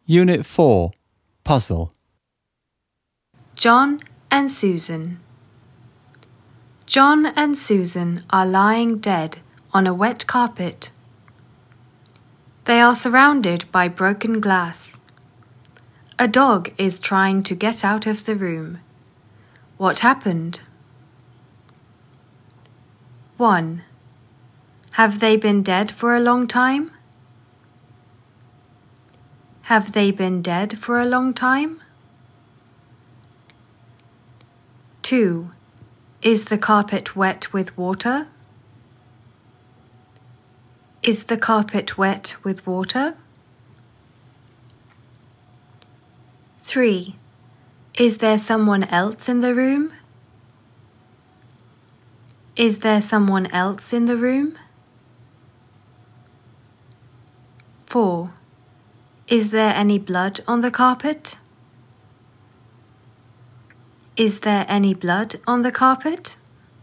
Unit 4, Puzzle. John and Susan. John and Susan are lying dead on a wet carpet. They are surrounded by broken glass. A dog is trying to get out of the room. What happened? 1. Have they been dead for a long time? Have they been dead for a long time? 2. Is the carpet wet with water? Is the carpet wet with water? 3. Is there someone else in the room? Is there someone else in the room? 4. Is there any blood on the carpet? Is there any blood on the carpet?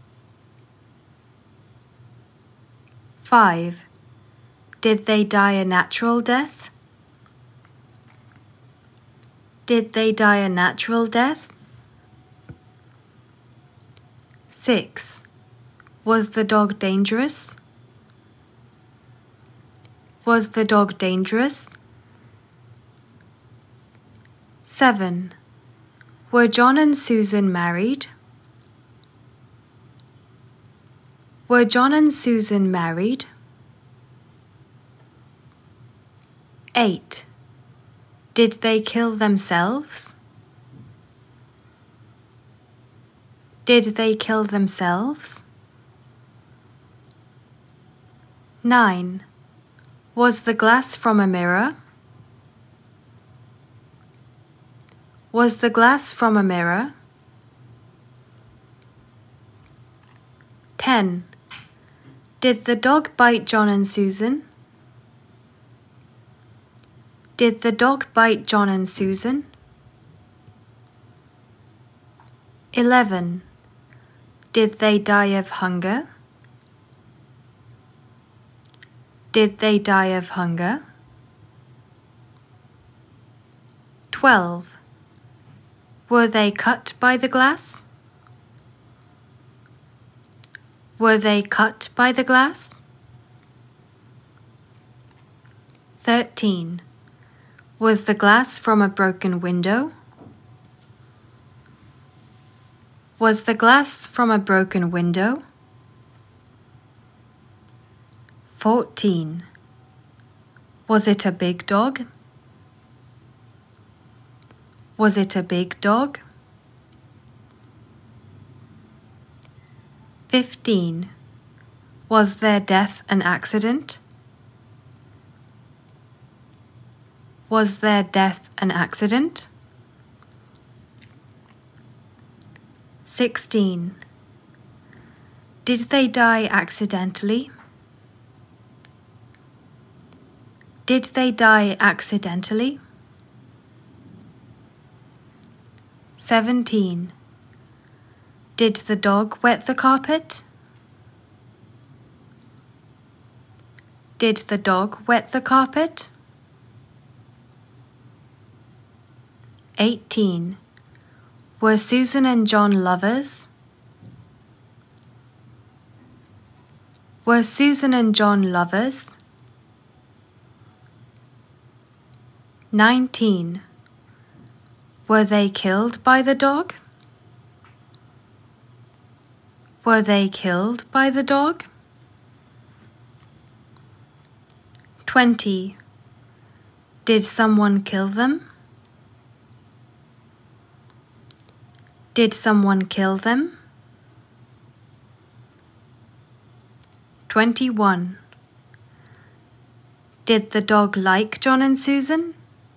5. Did they die a natural death? Did they die a natural death? 6. Was the dog dangerous? Was the dog dangerous? 7. Were John and Susan married? Were John and Susan married? 8. Did they kill themselves? Did they kill themselves? 9. Was the glass from a mirror? Was the glass from a mirror? 10. Did the dog bite John and Susan? Did the dog bite John and Susan? 11. Did they die of hunger? Did they die of hunger? 12. Were they cut by the glass? Were they cut by the glass? 13. Was the glass from a broken window? Was the glass from a broken window? 14. Was it a big dog? Was it a big dog? 15. Was their death an accident? Was their death an accident? 16. Did they die accidentally? Did they die accidentally? 17. Did the dog wet the carpet? Did the dog wet the carpet? 18. Were Susan and John lovers? Were Susan and John lovers? 19. Were they killed by the dog? Were they killed by the dog? 20. Did someone kill them? Did someone kill them? 21. Did the dog like John and Susan?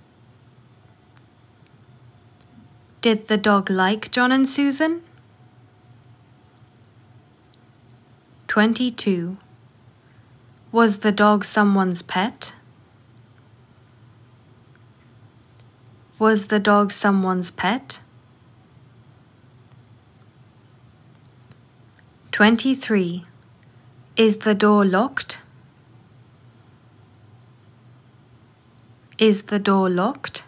Did the dog like John and Susan? 22. Was the dog someone's pet? Was the dog someone's pet? 23. Is the door locked? Is the door locked?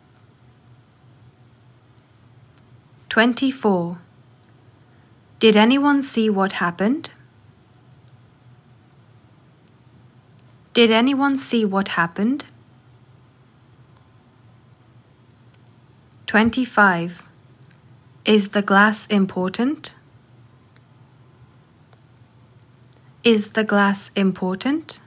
24. Did anyone see what happened? Did anyone see what happened? 25. Is the glass important? Is the glass important?